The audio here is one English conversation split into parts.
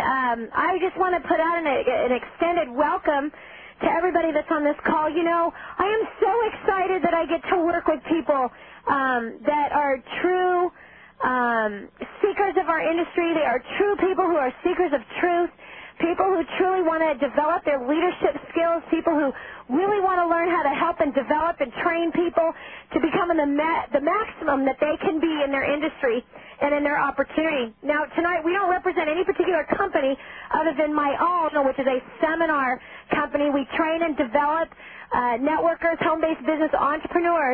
I just want to put out an extended welcome to everybody that's on this call. You know, I am so excited that I get to work with people that are true seekers of our industry. They are true people who are seekers of truth, people who truly want to develop their leadership skills, people who really want to learn how to help and develop and train people to become the maximum that they can be in their industry and in their opportunity. Now, tonight, we don't represent any particular company other than my own, which is a seminar company. We train and develop networkers, home-based business entrepreneurs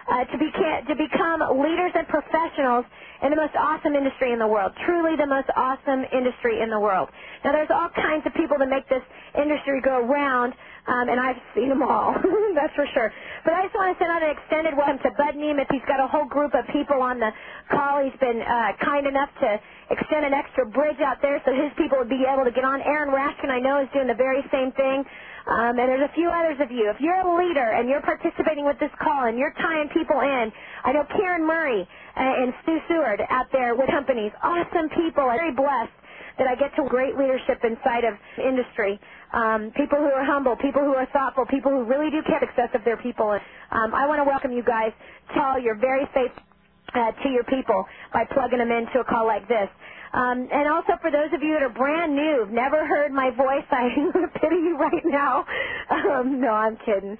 to become leaders and professionals in the most awesome industry in the world, truly the most awesome industry in the world. Now, there's all kinds of people that make this industry go round, and I've seen them all, that's for sure. But I just want to send out an extended welcome to Bud Nemeth. He's got a whole group of people on the call. He's been kind enough to extend an extra bridge out there so his people would be able to get on. Aaron Raskin, I know, is doing the very same thing. And there's a few others of you. If you're a leader and you're participating with this call and you're tying people in, I know Karen Murray and Stu Seward out there with companies, awesome people. I'm very blessed that I get to great leadership inside of industry. People who are humble, people who are thoughtful, people who really do care success of their people. I want to welcome you guys to all your very faithful to your people by plugging them into a call like this. And also for those of you that are brand new, never heard my voice, I pity you right now. No, I'm kidding.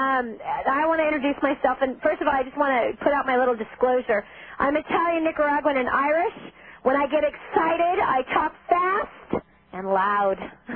I want to introduce myself, and first of all, I just want to put out my little disclosure. I'm Italian, Nicaraguan, and Irish. When I get excited, I talk fast and loud.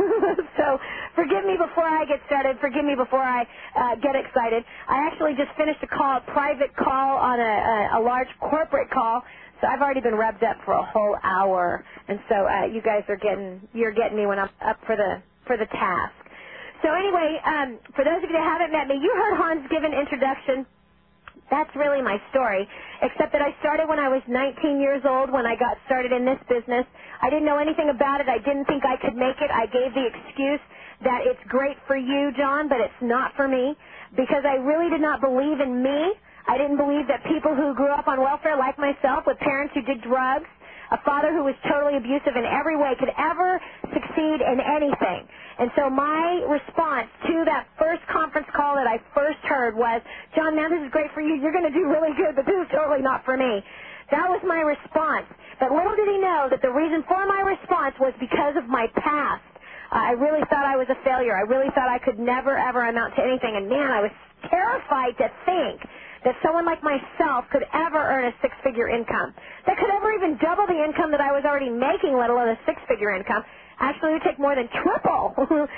So forgive me before I get started. Forgive me before I get excited. I actually just finished a private call on a large corporate call. So I've already been revved up for a whole hour, and so you guys are getting me when I'm up for the task. So anyway, for those of you that haven't met me, you heard Hans give an introduction. That's really my story, except that I started when I was 19 years old when I got started in this business. I didn't know anything about it. I didn't think I could make it. I gave the excuse that it's great for you, John, but it's not for me, because I really did not believe in me. I didn't believe that people who grew up on welfare like myself with parents who did drugs, a father who was totally abusive in every way, could ever succeed in anything. And so my response to that first conference call that I first heard was, John, man, this is great for you. You're going to do really good, but this is totally not for me. That was my response. But little did he know that the reason for my response was because of my past. I really thought I was a failure. I really thought I could never, ever amount to anything. And, man, I was terrified to think that someone like myself could ever earn a six-figure income, that could ever even double the income that I was already making, let alone a six-figure income. Actually, it would take more than triple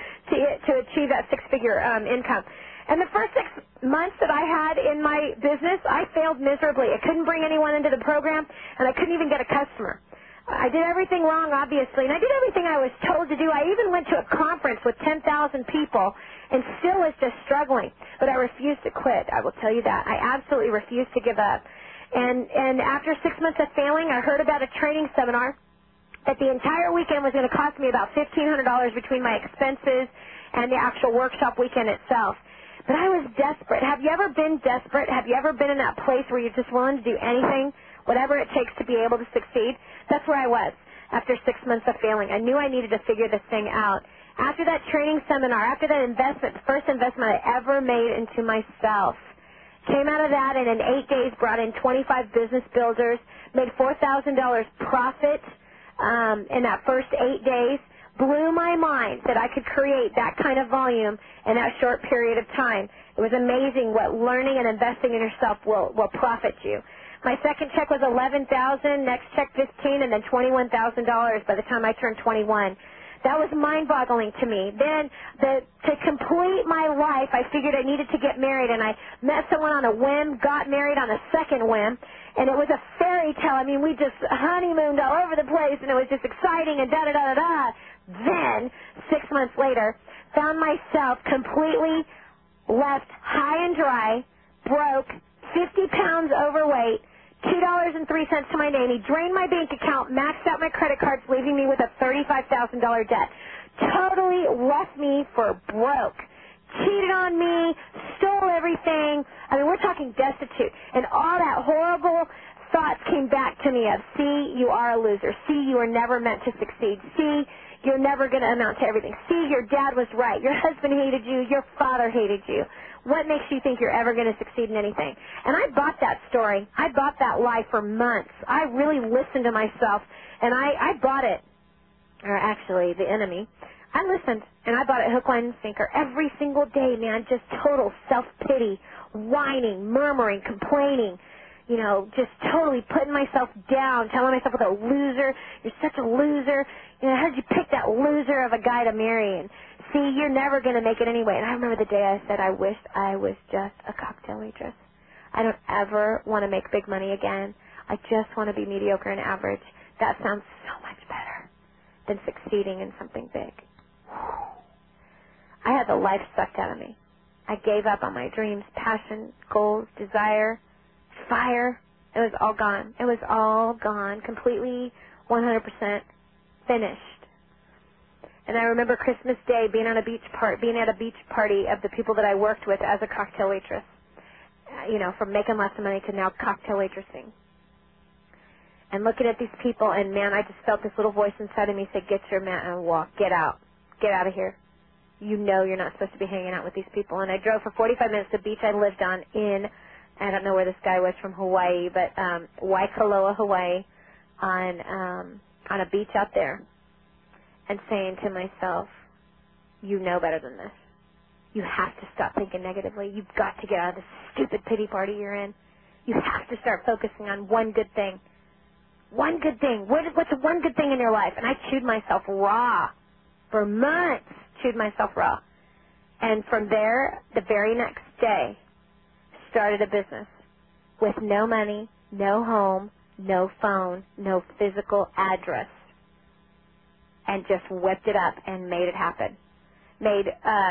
to achieve that six-figure income. And the first 6 months that I had in my business, I failed miserably. I couldn't bring anyone into the program, and I couldn't even get a customer. I did everything wrong, obviously, and I did everything I was told to do. I even went to a conference with 10,000 people and still was just struggling. But I refused to quit, I will tell you that. I absolutely refused to give up. And after 6 months of failing, I heard about a training seminar that the entire weekend was going to cost me about $1,500 between my expenses and the actual workshop weekend itself. But I was desperate. Have you ever been desperate? Have you ever been in that place where you're just willing to do anything, whatever it takes to be able to succeed? That's where I was after 6 months of failing. I knew I needed to figure this thing out. After that training seminar, after that investment, the first investment I ever made into myself, came out of that and in 8 days brought in 25 business builders, made $4,000 profit in that first 8 days, blew my mind that I could create that kind of volume in that short period of time. It was amazing what learning and investing in yourself will profit you. My second check was $11,000, next check $15,000, and then $21,000 by the time I turned 21. That was mind-boggling to me. Then, to complete my life, I figured I needed to get married, and I met someone on a whim, got married on a second whim, and it was a fairy tale. I mean, we just honeymooned all over the place, and it was just exciting, and da-da-da-da-da. Then, 6 months later, found myself completely left high and dry, broke, 50 pounds overweight, $2.03 to my name. He drained my bank account, maxed out my credit cards, leaving me with a $35,000 debt. Totally left me for broke. Cheated on me, stole everything. I mean, we're talking destitute. And all that horrible thoughts came back to me of, see, you are a loser. See, you are never meant to succeed. See, you're never going to amount to everything. See, your dad was right. Your husband hated you. Your father hated you. What makes you think you're ever going to succeed in anything? And I bought that story. I bought that lie for months. I really listened to myself, and I bought it. Or actually, the enemy. I listened, and I bought it hook, line, and sinker every single day, man. Just total self-pity, whining, murmuring, complaining, you know, just totally putting myself down, telling myself, what a loser, you're such a loser. You know, I heard you pick that loser of a guy to marry, and see, you're never going to make it anyway. And I remember the day I said, I wished I was just a cocktail waitress. I don't ever want to make big money again. I just want to be mediocre and average. That sounds so much better than succeeding in something big. I had the life sucked out of me. I gave up on my dreams, passion, goals, desire, fire. It was all gone. It was all gone, completely 100% finished. And I remember Christmas Day being at a beach party of the people that I worked with as a cocktail waitress. You know, from making lots of money to now cocktail waitressing. And looking at these people, and man, I just felt this little voice inside of me say, get your mat and walk. Get out. Get out of here. You know you're not supposed to be hanging out with these people. And I drove for 45 minutes to the beach I lived on in, I don't know where this guy was from Hawaii, but Waikoloa, Hawaii, on a beach out there, and saying to myself, you know better than this. You have to stop thinking negatively. You've got to get out of this stupid pity party you're in. You have to start focusing on one good thing. One good thing. What's one good thing in your life? And I chewed myself raw. For months, chewed myself raw. And from there, the very next day, started a business with no money, no home, no phone, no physical address. And just whipped it up and made it happen. Made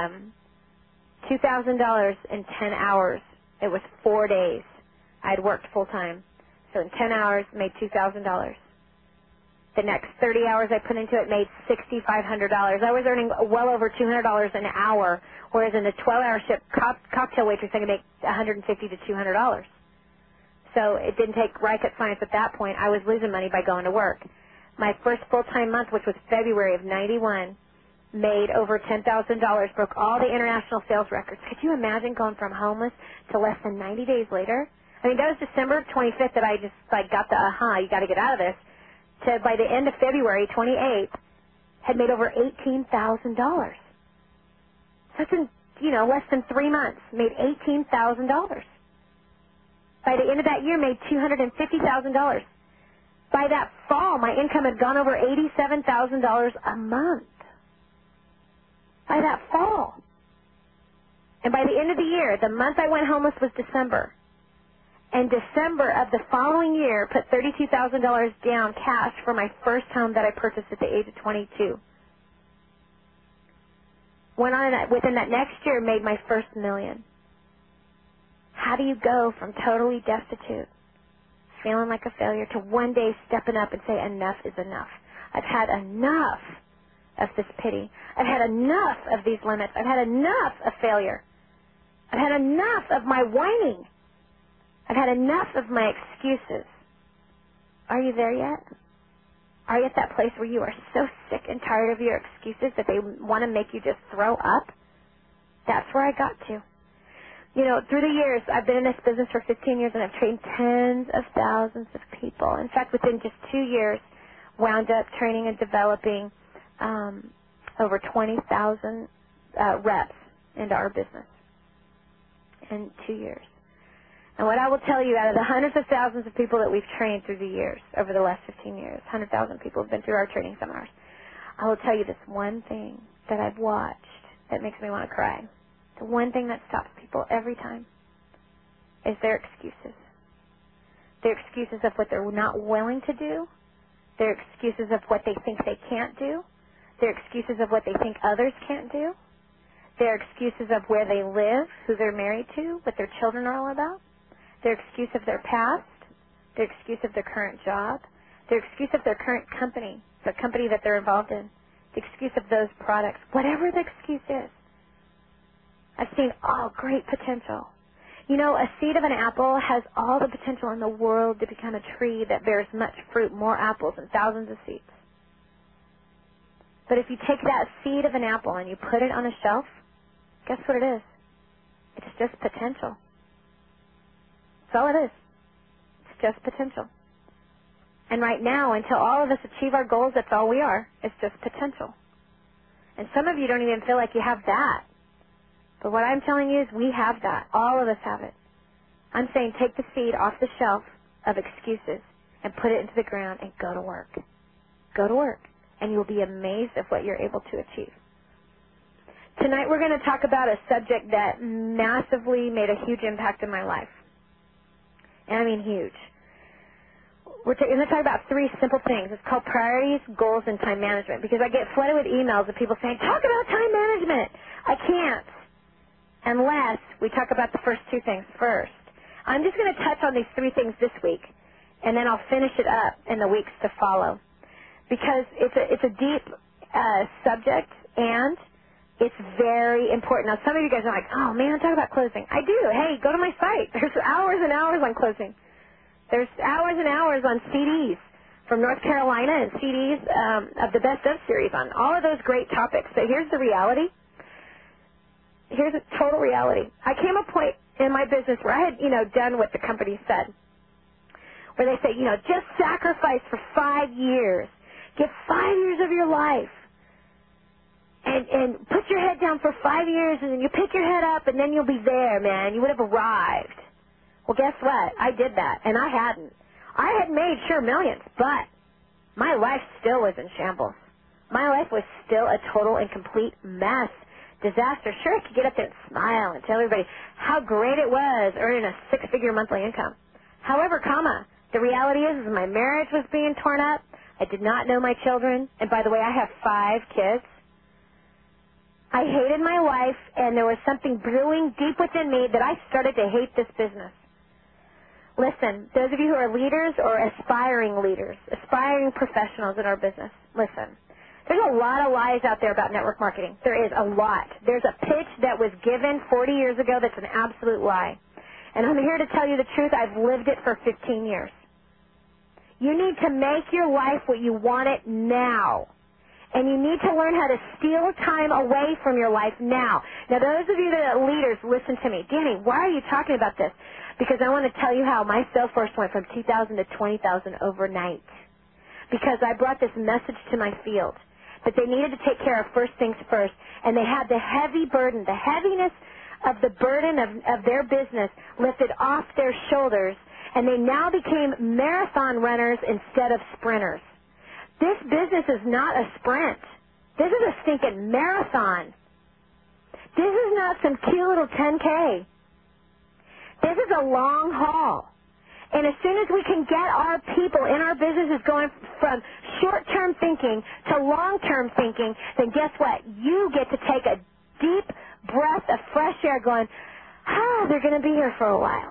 $2,000 in 10 hours. It was 4 days. I'd worked full time. So in 10 hours, made $2,000. The next 30 hours I put into it made $6,500. I was earning well over $200 an hour, whereas in a 12-hour shift cocktail waitress, I could make $150 to $200. So it didn't take rocket science at that point. I was losing money by going to work. My first full-time month, which was February of 91, made over $10,000, broke all the international sales records. Could you imagine going from homeless to less than 90 days later? I mean, that was December 25th that I just, got the you got to get out of this. To, by the end of February 28th, had made over $18,000. That's in, less than 3 months, made $18,000. By the end of that year, made $250,000. By that fall, my income had gone over $87,000 a month. By that fall. And by the end of the year, the month I went homeless was December. And December of the following year, put $32,000 down cash for my first home that I purchased at the age of 22. Went on within that next year, made my first $1 million. How do you go from totally destitute, feeling like a failure, to one day stepping up and say, enough is enough? I've had enough of this pity. I've had enough of these limits. I've had enough of failure. I've had enough of my whining. I've had enough of my excuses. Are you there yet? Are you at that place where you are so sick and tired of your excuses that they want to make you just throw up? That's where I got to. Through the years, I've been in this business for 15 years, and I've trained tens of thousands of people. In fact, within just 2 years, wound up training and developing over 20,000 reps into our business in 2 years. And what I will tell you, out of the hundreds of thousands of people that we've trained through the years, over the last 15 years, 100,000 people have been through our training seminars, I will tell you this one thing that I've watched that makes me want to cry. The one thing that stops people every time is their excuses. Their excuses of what they're not willing to do, their excuses of what they think they can't do, their excuses of what they think others can't do, their excuses of where they live, who they're married to, what their children are all about, their excuse of their past, their excuse of their current job, their excuse of their current company, the company that they're involved in, the excuse of those products, whatever the excuse is. I've seen all great potential. You know, a seed of an apple has all the potential in the world to become a tree that bears much fruit, more apples, and thousands of seeds. But if you take that seed of an apple and you put it on a shelf, guess what it is? It's just potential. That's all it is. It's just potential. And right now, until all of us achieve our goals, that's all we are. It's just potential. And some of you don't even feel like you have that. But what I'm telling you is we have that. All of us have it. I'm saying take the seed off the shelf of excuses and put it into the ground and go to work. Go to work. And you'll be amazed at what you're able to achieve. Tonight we're going to talk about a subject that massively made a huge impact in my life. And I mean huge. We're going to talk about 3 simple things. It's called priorities, goals, and time management. Because I get flooded with emails of people saying, talk about time management. I can't. Unless we talk about the first 2 things first. I'm just going to touch on these 3 things this week. And then I'll finish it up in the weeks to follow. Because it's a deep subject and it's very important. Now, some of you guys are like, oh, man, talk about closing. I do. Hey, go to my site. There's hours and hours on closing. There's hours and hours on CDs from North Carolina and CDs of the Best Of series on all of those great topics. So here's the reality. Here's a total reality. I came a point in my business where I had, done what the company said. Where they say, just sacrifice for 5 years. Give 5 years of your life. And put your head down for 5 years, and then you pick your head up, and then you'll be there, man. You would have arrived. Well, guess what? I did that, and I hadn't. I had made, sure, millions, but my life still was in shambles. My life was still a total and complete mess, disaster. Sure, I could get up there and smile and tell everybody how great it was earning a 6-figure monthly income. However, the reality is my marriage was being torn up. I did not know my children. And by the way, I have 5 kids. I hated my life, and there was something brewing deep within me that I started to hate this business. Listen, those of you who are leaders or aspiring leaders, aspiring professionals in our business, listen. There's a lot of lies out there about network marketing. There is a lot. There's a pitch that was given 40 years ago that's an absolute lie. And I'm here to tell you the truth. I've lived it for 15 years. You need to make your life what you want it now. And you need to learn how to steal time away from your life now. Now, those of you that are leaders, listen to me. Danny, why are you talking about this? Because I want to tell you how my sales force went from 2,000 to 20,000 overnight. Because I brought this message to my field that they needed to take care of first things first. And they had the heavy burden, the heaviness of the burden of their business lifted off their shoulders. And they now became marathon runners instead of sprinters. This business is not a sprint. This is a stinking marathon. This is not some cute little 10K. This is a long haul. And as soon as we can get our people in our businesses going from short-term thinking to long-term thinking, then guess what? You get to take a deep breath of fresh air going, they're going to be here for a while.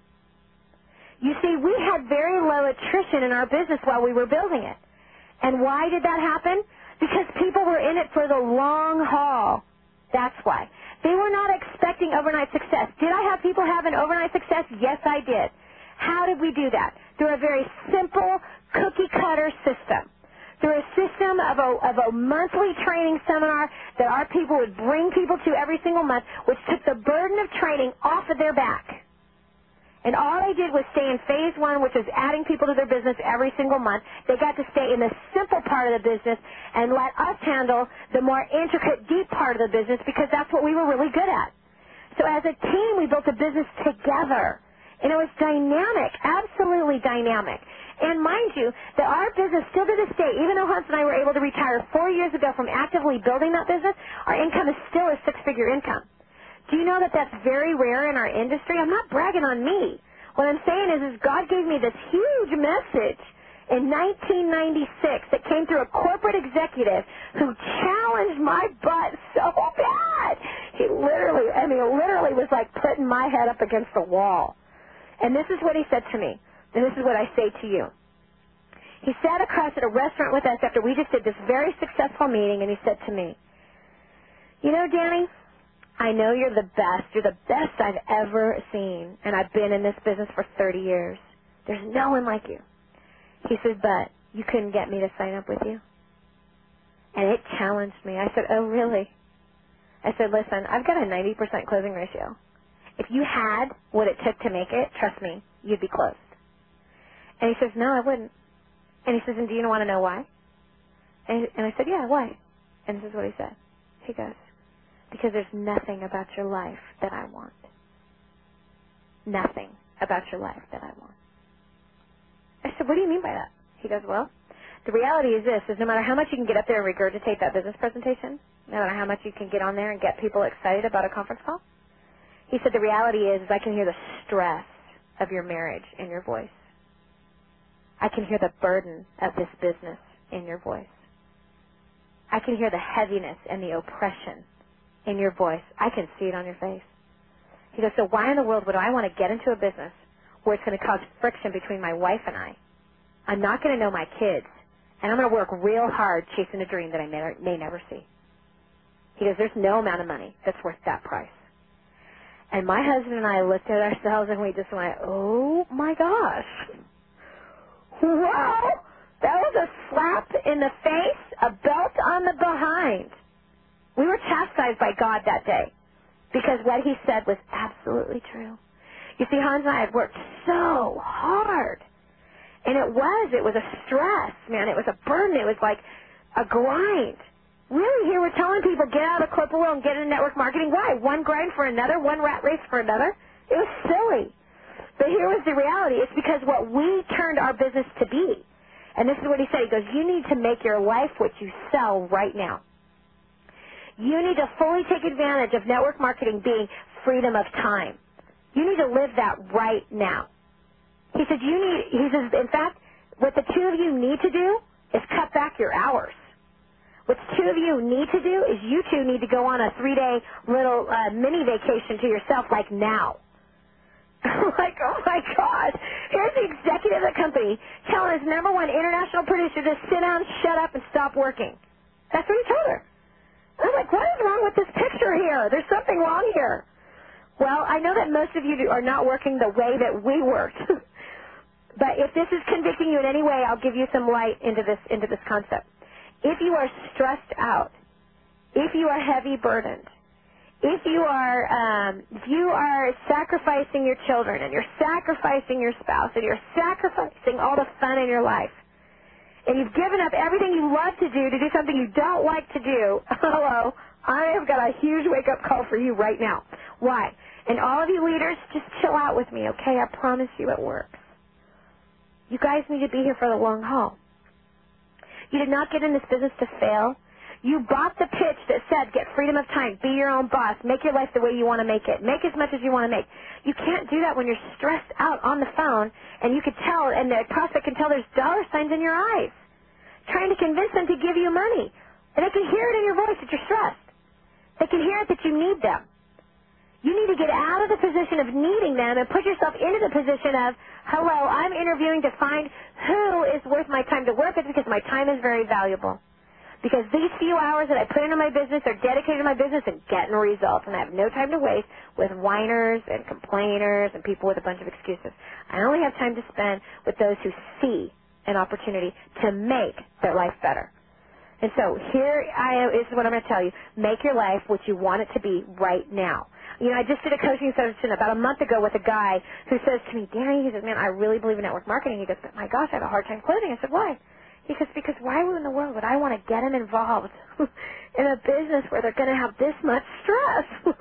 You see, we had very low attrition in our business while we were building it. And why did that happen? Because people were in it for the long haul. That's why. They were not expecting overnight success. Did I have people have an overnight success? Yes, I did. How did we do that? Through a very simple cookie-cutter system. Through a system of a monthly training seminar that our people would bring people to every single month, which took the burden of training off of their back. And all they did was stay in phase 1, which is adding people to their business every single month. They got to stay in the simple part of the business and let us handle the more intricate, deep part of the business because that's what we were really good at. So as a team, we built a business together. And it was dynamic, absolutely dynamic. And mind you, that our business still to this day, even though Hans and I were able to retire 4 years ago from actively building that business, our income is still a 6-figure income. Do you know that that's very rare in our industry? I'm not bragging on me. What I'm saying is God gave me this huge message in 1996 that came through a corporate executive who challenged my butt so bad. He literally was like putting my head up against the wall. And this is what he said to me, and this is what I say to you. He sat across at a restaurant with us after we just did this very successful meeting, and he said to me, you know, Danny, I know you're the best. You're the best I've ever seen, and I've been in this business for 30 years. There's no one like you. He said, but you couldn't get me to sign up with you? And it challenged me. I said, oh, really? I said, listen, I've got a 90% closing ratio. If you had what it took to make it, trust me, you'd be closed. And he says, no, I wouldn't. And he says, and do you want to know why? And I said, yeah, why? And this is what he said. He goes, because there's nothing about your life that I want. Nothing about your life that I want. I said, what do you mean by that? He goes, well, the reality is this, is no matter how much you can get up there and regurgitate that business presentation, no matter how much you can get on there and get people excited about a conference call, he said the reality is I can hear the stress of your marriage in your voice. I can hear the burden of this business in your voice. I can hear the heaviness and the oppression in your voice. I can see it on your face. He goes, so why in the world would I want to get into a business where it's going to cause friction between my wife and I? I'm not going to know my kids, and I'm going to work real hard chasing a dream that I may never see. He goes, there's no amount of money that's worth that price. And my husband and I looked at ourselves and we just went, oh my gosh. Wow, that was a slap in the face, a belt on the behind. We were chastised by God that day because what he said was absolutely true. You see, Hans and I had worked so hard. And it was a stress, man. It was a burden. It was like a grind. Really, here we're telling people, get out of the corporate world and get into network marketing. Why? One grind for another, one rat race for another? It was silly. But here was the reality. It's because what we turned our business to be. And this is what he said. He goes, you need to make your life what you sell right now. You need to fully take advantage of network marketing being freedom of time. You need to live that right now. He said, in fact, what the two of you need to do is cut back your hours. What the two of you need to do is you two need to go on a 3-day little mini vacation to yourself like now. Like, oh my God. Here's the executive of the company telling his #1 international producer to sit down, shut up, and stop working. That's what he told her. And I'm like, what is wrong with this picture here? There's something wrong here. Well, I know that most of you are not working the way that we worked. But if this is convicting you in any way, I'll give you some light into this concept. If you are stressed out, if you are heavy burdened, if you are sacrificing your children and you're sacrificing your spouse and you're sacrificing all the fun in your life, and you've given up everything you love to do something you don't like to do, hello, I have got a huge wake-up call for you right now. Why? And all of you leaders, just chill out with me, okay? I promise you it works. You guys need to be here for the long haul. You did not get in this business to fail. You bought the pitch that said get freedom of time, be your own boss, make your life the way you want to make it, make as much as you want to make. You can't do that when you're stressed out on the phone and you could tell, and the prospect can tell there's dollar signs in your eyes, trying to convince them to give you money. And they can hear it in your voice that you're stressed. They can hear it that you need them. You need to get out of the position of needing them and put yourself into the position of, hello, I'm interviewing to find who is worth my time to work with because my time is very valuable. Because these few hours that I put into my business are dedicated to my business and getting results, and I have no time to waste with whiners and complainers and people with a bunch of excuses. I only have time to spend with those who see an opportunity to make their life better. And so here is what I'm going to tell you. Make your life what you want it to be right now. You know, I just did a coaching session about a month ago with a guy who says to me, Danny, he says, man, I really believe in network marketing. He goes, but my gosh, I have a hard time closing. I said, why? He goes, because why in the world would I want to get him involved in a business where they're going to have this much stress?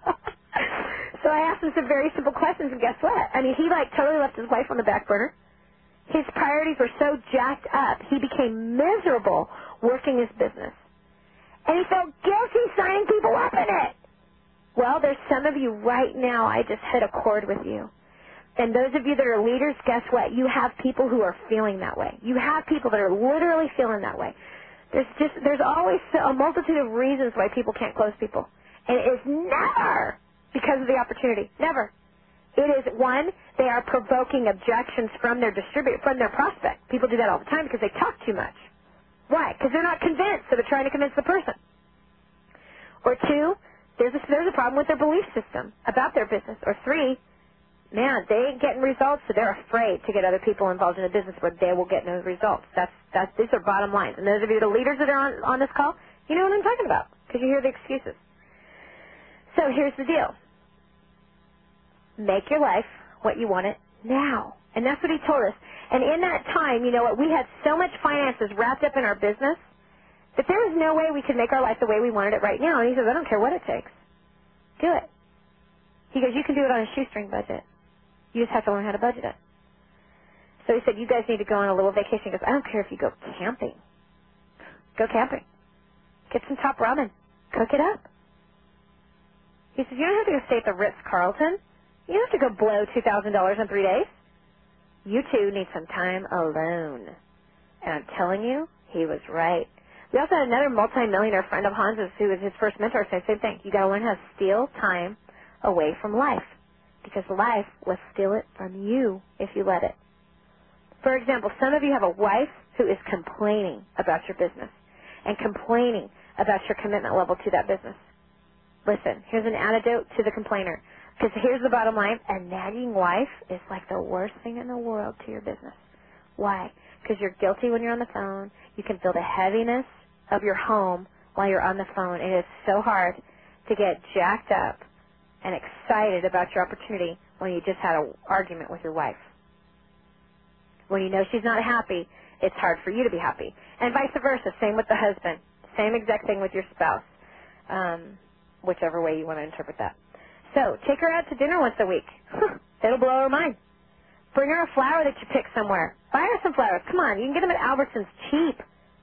So I asked him some very simple questions, and guess what? I mean, he totally left his wife on the back burner. His priorities were so jacked up, he became miserable working his business. And he felt guilty signing people up in it. Well, there's some of you right now, I just hit a chord with you. And those of you that are leaders, guess what? You have people who are feeling that way. You have people that are literally feeling that way. There's always a multitude of reasons why people can't close people. And it is never because of the opportunity. Never. It is, one, they are provoking objections from their distributor, from their prospect. People do that all the time because they talk too much. Why? Because they're not convinced, so they're trying to convince the person. Or two, there's a problem with their belief system about their business. Or 3, man, they ain't getting results, so they're afraid to get other people involved in a business where they will get no results. These are bottom lines. And those of you, the leaders that are on this call, you know what I'm talking about because you hear the excuses. So here's the deal. Make your life what you want it now. And that's what he told us. And in that time, you know what, we had so much finances wrapped up in our business that there was no way we could make our life the way we wanted it right now. And he says, I don't care what it takes. Do it. He goes, you can do it on a shoestring budget. You just have to learn how to budget it. So he said, you guys need to go on a little vacation. He goes, I don't care if you go camping. Go camping. Get some top ramen. Cook it up. He says, you don't have to go stay at the Ritz-Carlton. You don't have to go blow $2,000 in 3 days. You two need some time alone. And I'm telling you, he was right. We also had another multi-millionaire friend of Hans's who was his first mentor say the same thing. You got to learn how to steal time away from life because life will steal it from you if you let it. For example, some of you have a wife who is complaining about your business and complaining about your commitment level to that business. Listen, here's an antidote to the complainer. Because here's the bottom line, a nagging wife is like the worst thing in the world to your business. Why? Because you're guilty when you're on the phone. You can feel the heaviness of your home while you're on the phone. It is so hard to get jacked up and excited about your opportunity when you just had an argument with your wife. When you know she's not happy, it's hard for you to be happy. And vice versa, same with the husband. Same exact thing with your spouse, whichever way you want to interpret that. So take her out to dinner once a week. It'll blow her mind. Bring her a flower that you pick somewhere. Buy her some flowers. Come on, you can get them at Albertsons cheap.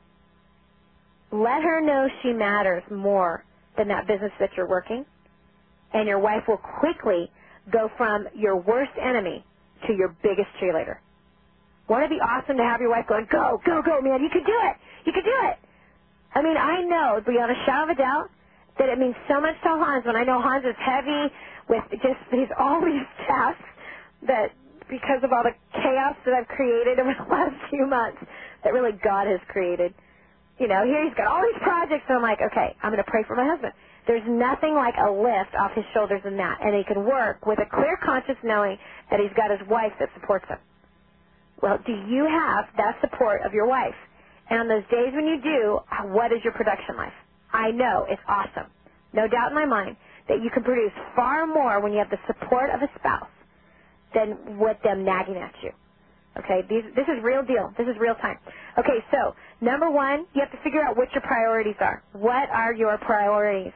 Let her know she matters more than that business that you're working, and your wife will quickly go from your worst enemy to your biggest cheerleader. Won't it be awesome to have your wife going, go, go, go, man, you can do it. You can do it. I mean, I know, beyond a shadow of a doubt, that it means so much to Hans when I know Hans is heavy with just all these tasks that because of all the chaos that I've created over the last few months that really God has created. You know, here he's got all these projects, and I'm like, okay, I'm going to pray for my husband. There's nothing like a lift off his shoulders than that, and he can work with a clear conscience knowing that he's got his wife that supports him. Well, do you have that support of your wife? And on those days when you do, what is your production life? I know it's awesome. No doubt in my mind that you can produce far more when you have the support of a spouse than with them nagging at you. Okay, this is real deal. This is real time. Okay, so number one, you have to figure out what your priorities are. What are your priorities?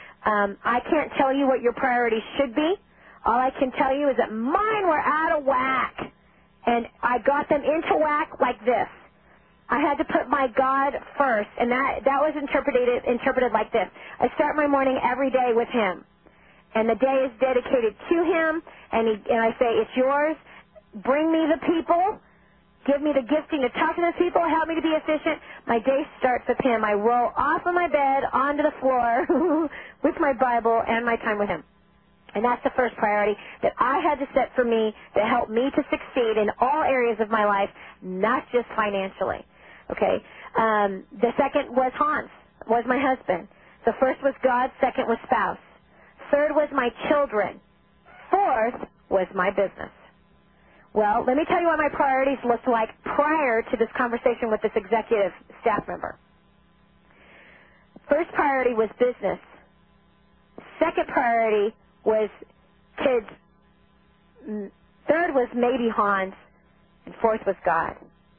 I can't tell you what your priorities should be. All I can tell you is that mine were out of whack, and I got them into whack like this. I had to put my God first, and that was interpreted like this. I start my morning every day with Him, and the day is dedicated to Him, and I say, it's yours. Bring me the people. Give me the gifting to talk to those people. Help me to be efficient. My day starts with Him. I roll off of my bed onto the floor with my Bible and my time with Him. And that's the first priority that I had to set for me to help me to succeed in all areas of my life, not just financially. Okay? The second was Hans, was my husband. The first was God. Second was spouse. Third was my children. Fourth was my business. Well, let me tell you what my priorities looked like prior to this conversation with this executive staff member. First priority was business. Second priority was kids. Third was maybe Hans. And fourth was God.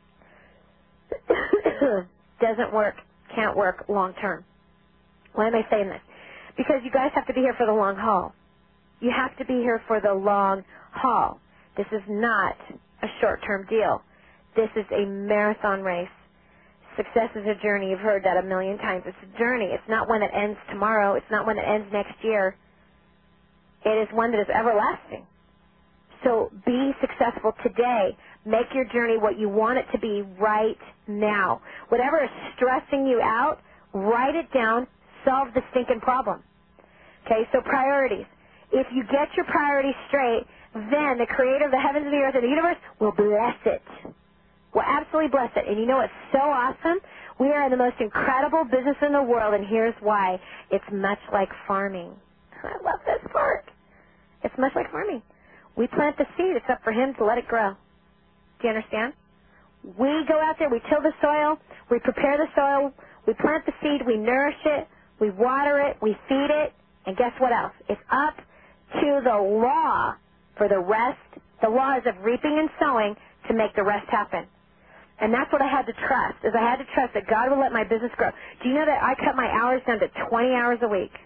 Doesn't work, can't work long term. Why am I saying this? Because you guys have to be here for the long haul. You have to be here for the long haul. This is not a short-term deal. This is a marathon race. Success is a journey. You've heard that a million times. It's a journey. It's not one that ends tomorrow. It's not one that ends next year. It is one that is everlasting. So be successful today. Make your journey what you want it to be right now. Whatever is stressing you out, write it down. Solve the stinking problem. Okay, so priorities. If you get your priorities straight, then the Creator of the heavens and the earth and the universe will bless it. Will absolutely bless it. And you know what's so awesome? We are in the most incredible business in the world, and here's why. It's much like farming. I love this part. It's much like farming. We plant the seed. It's up for him to let it grow. Do you understand? We go out there, we till the soil, we prepare the soil, we plant the seed, we nourish it, we water it, we feed it, and guess what else? It's up to the law for the rest, the laws of reaping and sowing, to make the rest happen. And that's what I had to trust, is I had to trust that God will let my business grow. Do you know that I cut my hours down to 20 hours a week?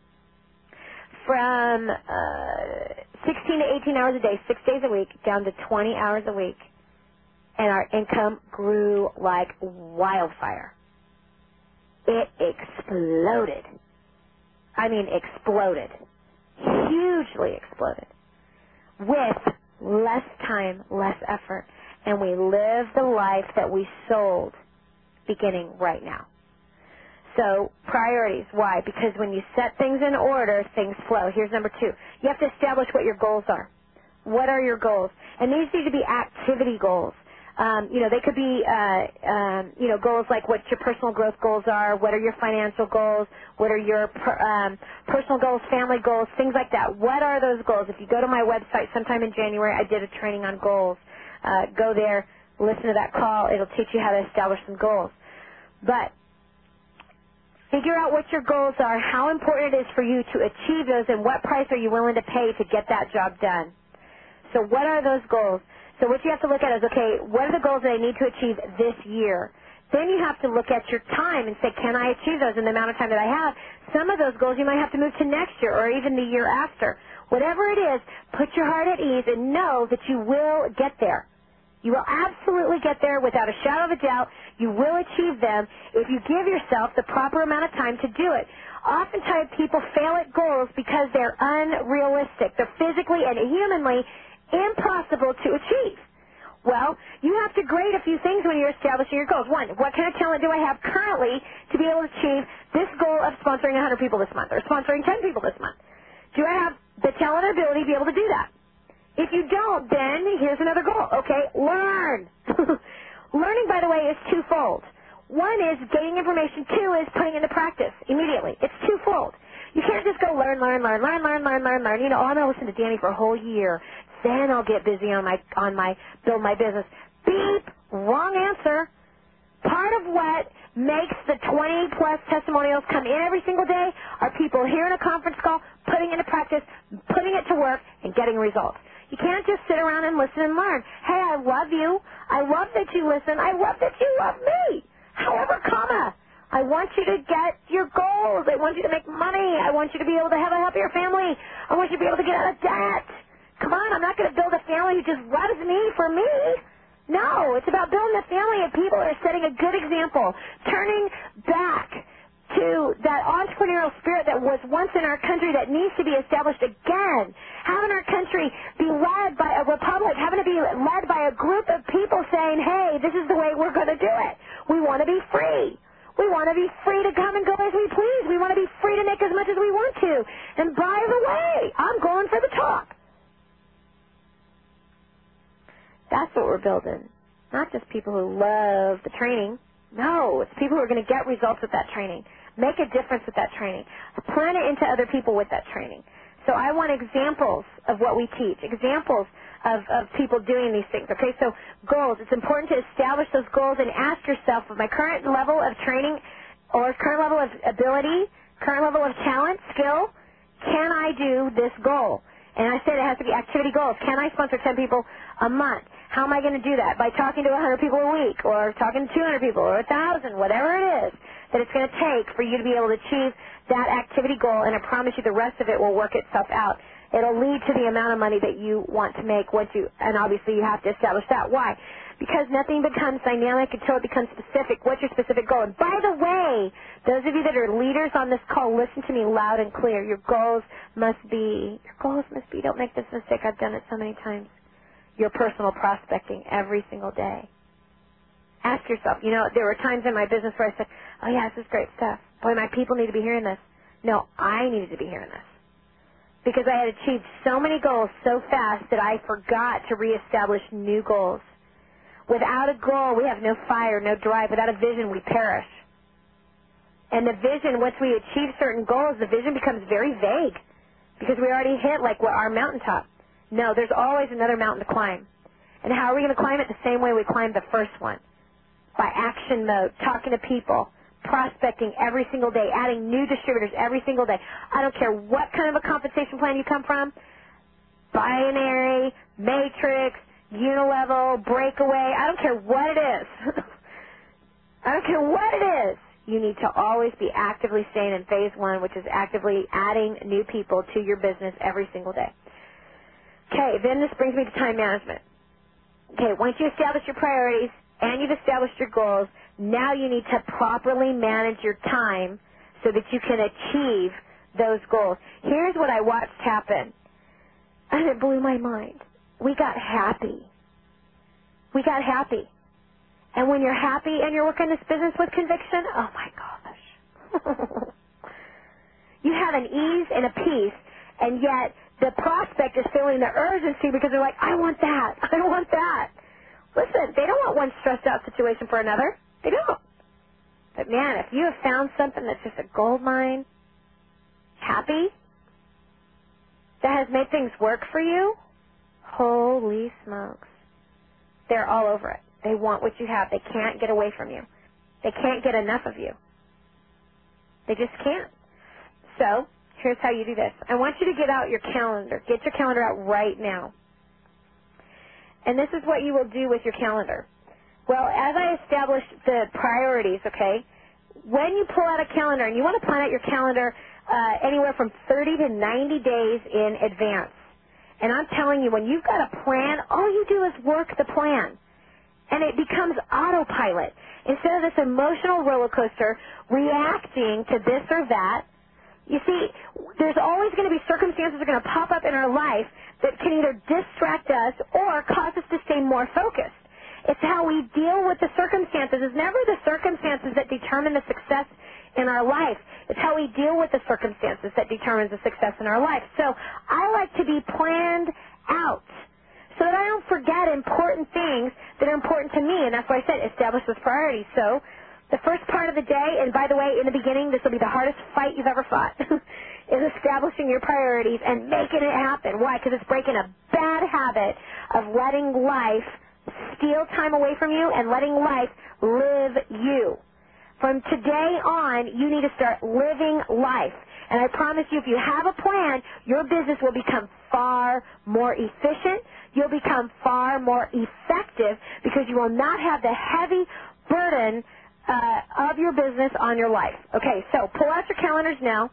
From 16 to 18 hours a day, 6 days a week, down to 20 hours a week. And our income grew like wildfire. It exploded. I mean, exploded. Hugely exploded. With less time, less effort. And we live the life that we sold beginning right now. So, priorities. Why? Because when you set things in order, things flow. Here's number 2. You have to establish what your goals are. What are your goals? And these need to be activity goals. They could be, goals like what your personal growth goals are, what are your financial goals, what are your personal goals, family goals, things like that. What are those goals? If you go to my website sometime in January, I did a training on goals. Go there, listen to that call. It'll teach you how to establish some goals. But figure out what your goals are, how important it is for you to achieve those, and what price are you willing to pay to get that job done. So what are those goals? So what you have to look at is, okay, what are the goals that I need to achieve this year? Then you have to look at your time and say, can I achieve those in the amount of time that I have? Some of those goals you might have to move to next year or even the year after. Whatever it is, put your heart at ease and know that you will get there. You will absolutely get there without a shadow of a doubt. You will achieve them if you give yourself the proper amount of time to do it. Oftentimes people fail at goals because they're unrealistic. They're physically and humanly impossible to achieve. Well, you have to grade a few things when you're establishing your goals. One, what kind of talent do I have currently to be able to achieve this goal of sponsoring 100 people this month or sponsoring 10 people this month? Do I have the talent or ability to be able to do that? If you don't, then here's another goal. Okay, learn. Learning, by the way, is twofold. One is gaining information. Two is putting into practice immediately. It's twofold. You can't just go learn. You know, I'm going to listen to Danny for a whole year. Then I'll get busy on my build my business. Beep. Wrong answer. Part of what makes the 20-plus testimonials come in every single day are people hearing a conference call, putting into practice, putting it to work, and getting results. You can't just sit around and listen and learn. Hey, I love you. I love that you listen. I love that you love me. However, I want you to get your goals. I want you to make money. I want you to be able to have a happier family. I want you to be able to get out of debt. Come on, I'm not going to build a family who just loves me for me. No, it's about building a family of people that are setting a good example, turning back to that entrepreneurial spirit that was once in our country that needs to be established again. Having our country be led by a republic, having it be led by a group of people saying, hey, this is the way we're going to do it. We want to be free. We want to be free to come and go as we please. We want to be free to make as much as we want to. And by the way, I'm going for the top. That's what we're building. Not just people who love the training. No, it's people who are going to get results with that training. Make a difference with that training. Plan it into other people with that training. So I want examples of what we teach, examples of people doing these things. Okay, so goals. It's important to establish those goals and ask yourself, with my current level of training or current level of ability, current level of talent, skill, can I do this goal? And I said it has to be activity goals. Can I sponsor 10 people a month? How am I going to do that? By talking to 100 people a week or talking to 200 people or 1,000, whatever it is that it's going to take for you to be able to achieve that activity goal, and I promise you the rest of it will work itself out. It'll lead to the amount of money that you want to make and obviously you have to establish that. Why? Because nothing becomes dynamic until it becomes specific. What's your specific goal? And by the way, those of you that are leaders on this call, listen to me loud and clear. Your goals must be, don't make this mistake. I've done it so many times. Your personal prospecting every single day. Ask yourself, there were times in my business where I said, oh yeah, this is great stuff. Boy, my people need to be hearing this. No, I needed to be hearing this. Because I had achieved so many goals so fast that I forgot to reestablish new goals. Without a goal, we have no fire, no drive. Without a vision, we perish. And the vision, once we achieve certain goals, the vision becomes very vague. because we already hit like what our mountaintop. No, there's always another mountain to climb. And how are we going to climb it? The same way we climbed the first one. By action mode, talking to people, prospecting every single day, adding new distributors every single day. I don't care what kind of a compensation plan you come from, binary, matrix, unilevel, breakaway, I don't care what it is. I don't care what it is. You need to always be actively staying in phase one, which is actively adding new people to your business every single day. Okay, then this brings me to time management. Okay, once you establish your priorities and you've established your goals, now you need to properly manage your time so that you can achieve those goals. Here's what I watched happen, and it blew my mind. We got happy. We got happy. And when you're happy and you're working this business with conviction, oh my gosh. You have an ease and a peace, and yet the prospect is feeling the urgency because they're like, I want that. I want that. Listen, they don't want one stressed out situation for another. They don't. But man, if you have found something that's just a gold mine, happy, that has made things work for you, holy smokes. They're all over it. They want what you have. They can't get away from you. They can't get enough of you. They just can't. So, here's how you do this. I want you to get out your calendar. Get your calendar out right now. And this is what you will do with your calendar. Well, as I established the priorities, okay, when you pull out a calendar, and you want to plan out your calendar anywhere from 30 to 90 days in advance. And I'm telling you, when you've got a plan, all you do is work the plan. And it becomes autopilot. Instead of this emotional roller coaster reacting to this or that, you see, there's always going to be circumstances that are going to pop up in our life that can either distract us or cause us to stay more focused. It's how we deal with the circumstances. It's never the circumstances that determine the success in our life. It's how we deal with the circumstances that determines the success in our life. So I like to be planned out so that I don't forget important things that are important to me. And that's why I said establish those priorities. So the first part of the day, and by the way, in the beginning, this will be the hardest fight you've ever fought, is establishing your priorities and making it happen. Why? Because it's breaking a bad habit of letting life steal time away from you and letting life live you. From today on, you need to start living life. And I promise you, if you have a plan, your business will become far more efficient. You'll become far more effective because you will not have the heavy burden of your business on your life. Okay, so pull out your calendars now.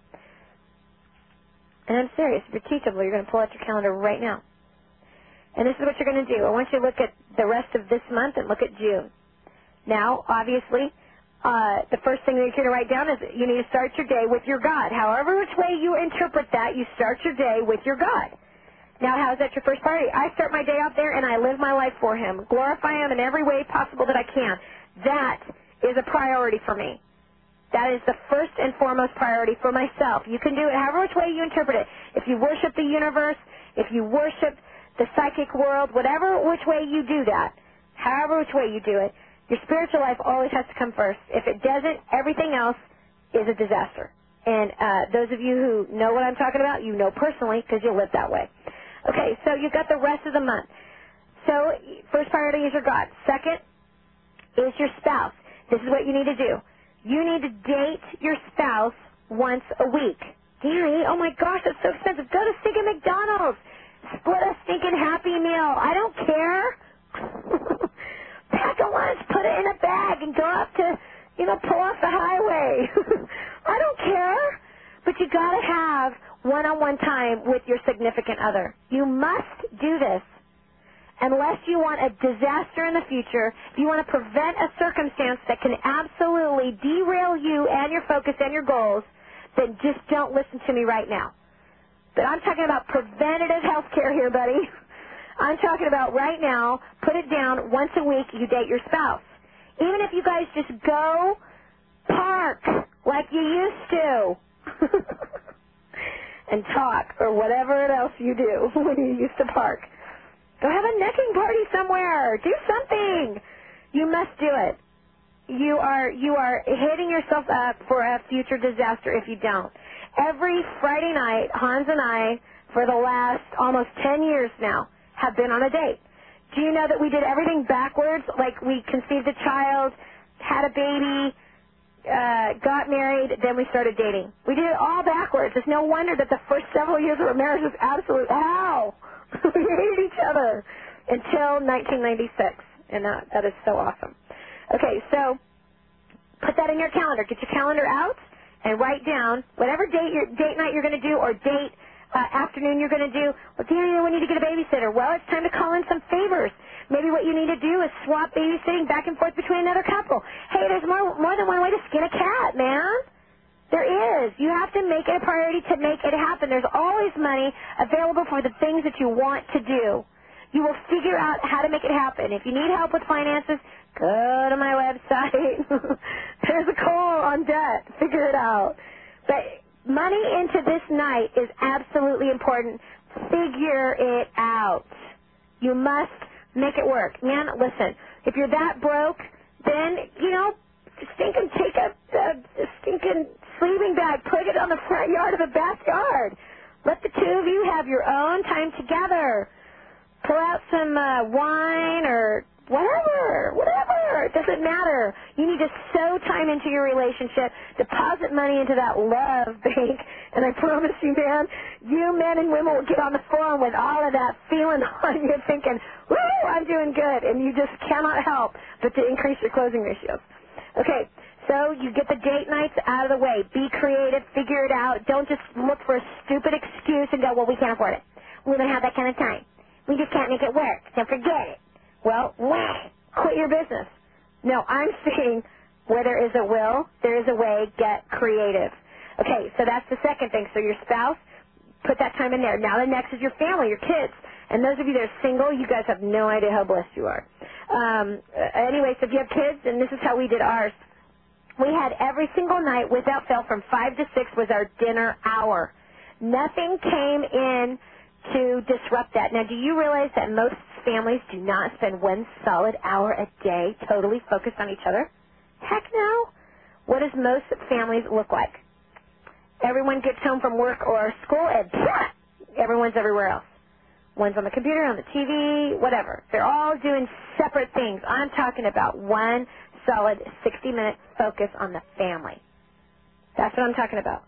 And I'm serious. If you're teachable, you're going to pull out your calendar right now. And this is what you're going to do. I want you to look at the rest of this month and look at June. Now, obviously, the first thing that you're going to write down is you need to start your day with your God. However which way you interpret that, you start your day with your God. Now, how is that your first priority? I start my day out there and I live my life for Him. Glorify Him in every way possible that I can. That is a priority for me. That is the first and foremost priority for myself. You can do it however which way you interpret it. If you worship the universe, if you worship the psychic world, whatever which way you do that, however which way you do it, your spiritual life always has to come first. If it doesn't, everything else is a disaster. And those of you who know what I'm talking about, you know personally because you live that way. Okay, so you've got the rest of the month. So first priority is your God. Second is your spouse. This is what you need to do. You need to date your spouse once a week. Gary, oh my gosh, that's so expensive. Go to stinking McDonald's. Split a stinking Happy Meal. I don't care. Pack a lunch, put it in a bag, and go up to, pull off the highway. I don't care. But you got to have one-on-one time with your significant other. You must do this. Unless you want a disaster in the future, if you want to prevent a circumstance that can absolutely derail you and your focus and your goals, then just don't listen to me right now. But I'm talking about preventative health care here, buddy. I'm talking about right now, put it down, once a week you date your spouse. Even if you guys just go park like you used to and talk or whatever else you do when you used to park. Go have a necking party somewhere. Do something. You must do it. you are hitting yourself up for a future disaster if you don't. Every Friday night, Hans and I, for the last almost 10 years now, have been on a date. Do you know that we did everything backwards? Like we conceived a child, had a baby, got married, then we started dating. We did it all backwards. It's no wonder that the first several years of our marriage was absolute hell. We hated each other until 1996, and that is so awesome. Okay, so put that in your calendar. Get your calendar out and write down whatever date night you're going to do or date afternoon you're going to do. Well, Daniel, we need to get a babysitter. Well, it's time to call in some favors. Maybe what you need to do is swap babysitting back and forth between another couple. Hey, there's more than one way to skin a cat, man. There is. You have to make it a priority to make it happen. There's always money available for the things that you want to do. You will figure out how to make it happen. If you need help with finances, go to my website. There's a call on debt. Figure it out. But money into this night is absolutely important. Figure it out. You must make it work. Man, listen, if you're that broke, then, stinking take a stinking sleeping bag, put it on the front yard of the backyard. Let the two of you have your own time together. Pull out some wine or whatever. It doesn't matter. You need to sow time into your relationship, deposit money into that love bank, and I promise you, man, you men and women will get on the phone with all of that feeling on you thinking, woo, I'm doing good, and you just cannot help but to increase your closing ratios. Okay, so you get the date nights out of the way. Be creative. Figure it out. Don't just look for a stupid excuse and go, well, we can't afford it. We don't have that kind of time. We just can't make it work. So forget it. Well, quit your business. No, I'm saying where there is a will, there is a way. Get creative. Okay, so that's the second thing. So your spouse, put that time in there. Now the next is your family, your kids. And those of you that are single, you guys have no idea how blessed you are. Anyway, so if you have kids, and this is how we did ours, we had every single night without fail from 5 to 6 was our dinner hour. Nothing came in to disrupt that. Now, do you realize that most families do not spend one solid hour a day totally focused on each other? Heck no. What does most families look like? Everyone gets home from work or school and everyone's everywhere else. One's on the computer, on the TV, whatever. They're all doing separate things. I'm talking about one solid 60-minute focus on the family. That's what I'm talking about.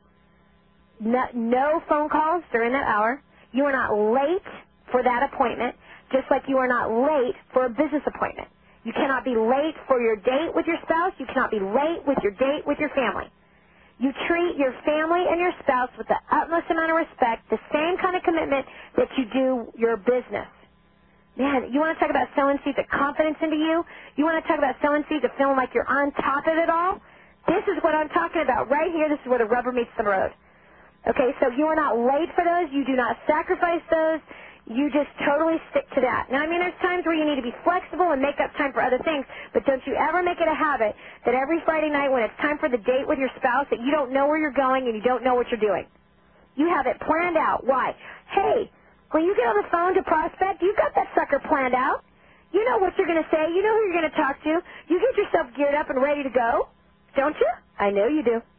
No phone calls during that hour. You are not late for that appointment, just like you are not late for a business appointment. You cannot be late for your date with your spouse. You cannot be late with your date with your family. You treat your family and your spouse with the utmost amount of respect, the same kind of commitment that you do your business. Man, you want to talk about sowing seeds of confidence into you? You want to talk about sowing seeds of feeling like you're on top of it all? This is what I'm talking about right here. This is where the rubber meets the road. Okay, so you are not late for those. You do not sacrifice those. You just totally stick to that. Now, I mean, there's times where you need to be flexible and make up time for other things, but don't you ever make it a habit that every Friday night when it's time for the date with your spouse that you don't know where you're going and you don't know what you're doing. You have it planned out. Why? Hey, when you get on the phone to prospect, you've got that sucker planned out. You know what you're going to say. You know who you're going to talk to. You get yourself geared up and ready to go, don't you? I know you do.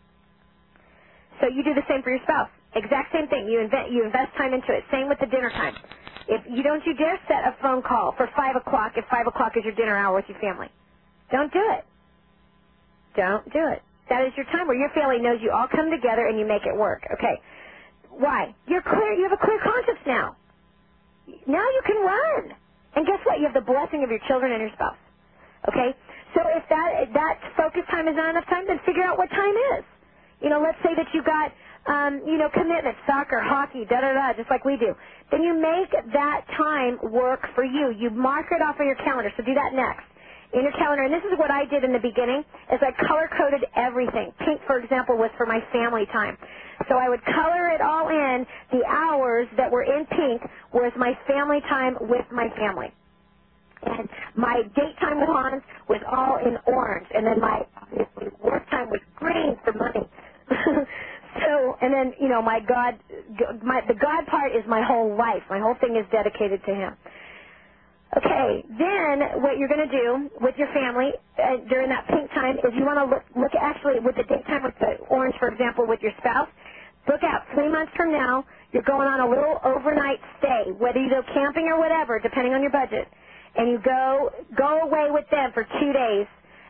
So you do the same for your spouse. Exact same thing. You invest time into it. Same with the dinner time. If you don't you dare set a phone call for 5 o'clock if 5 o'clock is your dinner hour with your family. Don't do it. Don't do it. That is your time where your family knows you all come together and you make it work. Okay. Why? You're clear. You have a clear conscience now. Now you can run. And guess what? You have the blessing of your children and your spouse. Okay? So if that focus time is not enough time, then figure out what time is. Let's say that you got, commitments, soccer, hockey, just like we do. Then you make that time work for you. You mark it off on your calendar. So do that next. In your calendar, and this is what I did in the beginning, is I color-coded everything. Pink, for example, was for my family time. So I would color it all in. The hours that were in pink was my family time with my family. And my date time with Hans was all in orange. And then my, obviously, work time was green for money. And then, the God part is my whole life. My whole thing is dedicated to Him. Okay, then what you're going to do with your family, during that pink time is you want to look actually with the daytime with the orange, for example, with your spouse. Look out 3 months from now, you're going on a little overnight stay, whether you go camping or whatever, depending on your budget, and you go away with them for 2 days,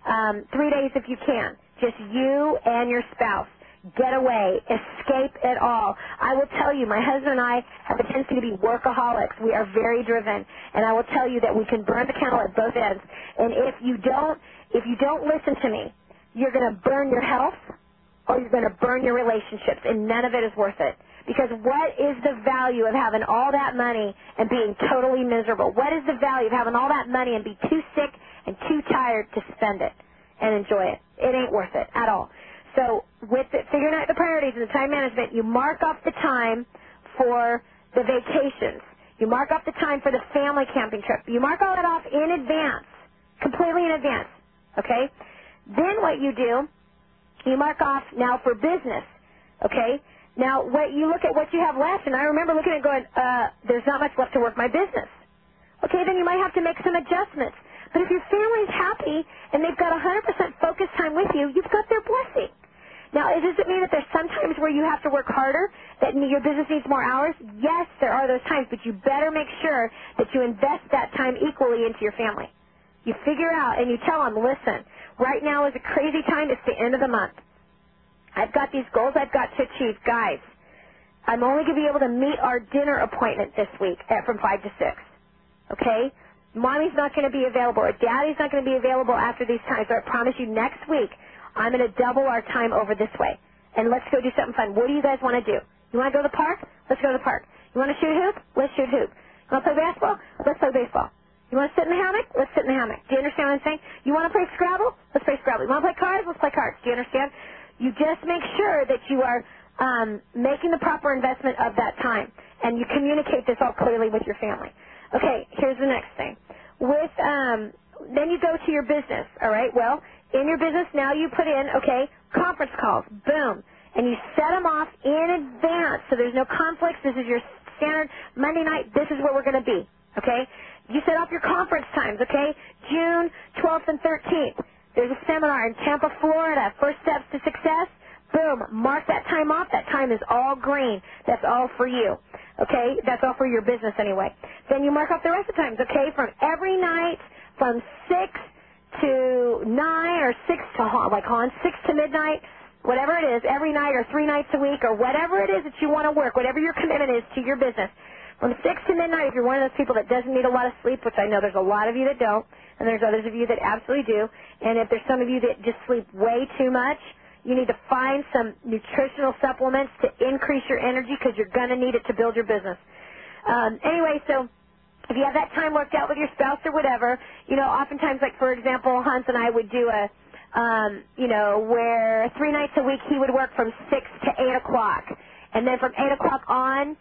3 days if you can, just you and your spouse. Get away. Escape it all. I will tell you, my husband and I have a tendency to be workaholics. We are very driven, and I will tell you that we can burn the candle at both ends. And if you don't listen to me, you're going to burn your health or you're going to burn your relationships, and none of it is worth it. Because what is the value of having all that money and being totally miserable? What is the value of having all that money and be too sick and too tired to spend it and enjoy it? It ain't worth it at all. So with figuring out the priorities and the time management, you mark off the time for the vacations. You mark off the time for the family camping trip. You mark all that off in advance, completely in advance, okay? Then what you do, you mark off now for business, okay? Now, you look at what you have left, and I remember looking at it going, there's not much left to work my business. Okay, then you might have to make some adjustments. But if your family's happy and they've got 100% focus time with you, you've got their blessing. Now, does it mean that there's some times where you have to work harder, that your business needs more hours? Yes, there are those times, but you better make sure that you invest that time equally into your family. You figure out and you tell them, listen, right now is a crazy time. It's the end of the month. I've got these goals I've got to achieve. Guys, I'm only going to be able to meet our dinner appointment this week from 5 to 6. Okay? Mommy's not going to be available, or Daddy's not going to be available after these times. So I promise you next week I'm going to double our time over this way. And let's go do something fun. What do you guys want to do? You want to go to the park? Let's go to the park. You want to shoot hoop? Let's shoot hoop. You want to play baseball? Let's play baseball. You want to sit in the hammock? Let's sit in the hammock. Do you understand what I'm saying? You want to play Scrabble? Let's play Scrabble. You want to play cards? Let's play cards. Do you understand? You just make sure that you are making the proper investment of that time. And you communicate this all clearly with your family. Okay, here's the next thing. Then you go to your business, all right? Well, in your business now you put in, okay, conference calls, boom. And you set them off in advance so there's no conflicts. This is your standard Monday night. This is where we're going to be, okay? You set off your conference times, okay? June 12th and 13th. There's a seminar in Tampa, Florida, First Steps to Success. Boom, mark that time off. That time is all green. That's all for you, okay? That's all for your business anyway. Then you mark off the rest of the times, okay? From every night from 6 to 9 or 6 to, like on 6 to midnight, whatever it is, every night or 3 nights a week or whatever it is that you want to work, whatever your commitment is to your business. From 6 to midnight, if you're one of those people that doesn't need a lot of sleep, which I know there's a lot of you that don't, and there's others of you that absolutely do, and if there's some of you that just sleep way too much, you need to find some nutritional supplements to increase your energy because you're going to need it to build your business. Anyway, so if you have that time worked out with your spouse or whatever, oftentimes, like, for example, Hans and I would do where 3 nights a week he would work from 6 to 8 o'clock. And then from 8 o'clock on,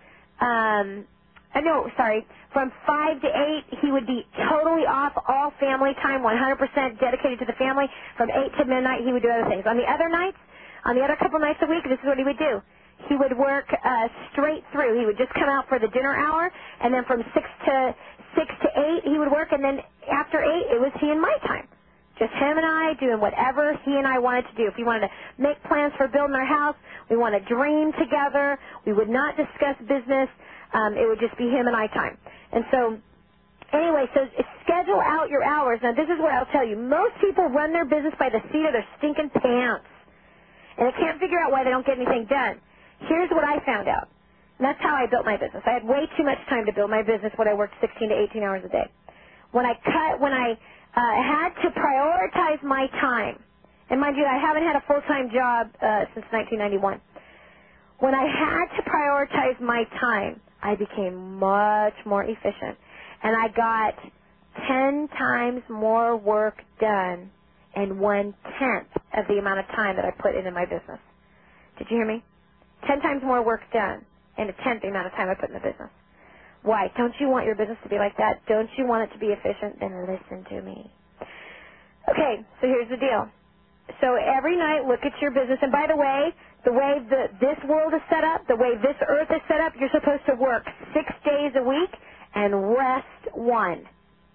from 5 to 8, he would be totally off, all family time, 100% dedicated to the family. From 8 to midnight, he would do other things. On the other nights, on the other couple nights a week, this is what he would do. He would work straight through. He would just come out for the dinner hour, and then from 6 to 8, he would work, and then after 8, it was he and my time. Just him and I doing whatever he and I wanted to do. If we wanted to make plans for building our house, we want to dream together, we would not discuss business. It would just be him and I time. And so, anyway, so schedule out your hours. Now, this is what I'll tell you. Most people run their business by the seat of their stinking pants. And they can't figure out why they don't get anything done. Here's what I found out. And that's how I built my business. I had way too much time to build my business when I worked 16 to 18 hours a day. When I had to prioritize my time, and mind you, I haven't had a full-time job since 1991. When I had to prioritize my time, I became much more efficient. And I got 10 times more work done in 1/10 of the amount of time that I put into my business. Did you hear me? 10 times more work done in 1/10 the amount of time I put in the business. Why? Don't you want your business to be like that? Don't you want it to be efficient? Then listen to me. Okay, so here's the deal. So every night, look at your business. And by the way this world is set up, the way this earth is set up, you're supposed to work 6 days a week and rest 1.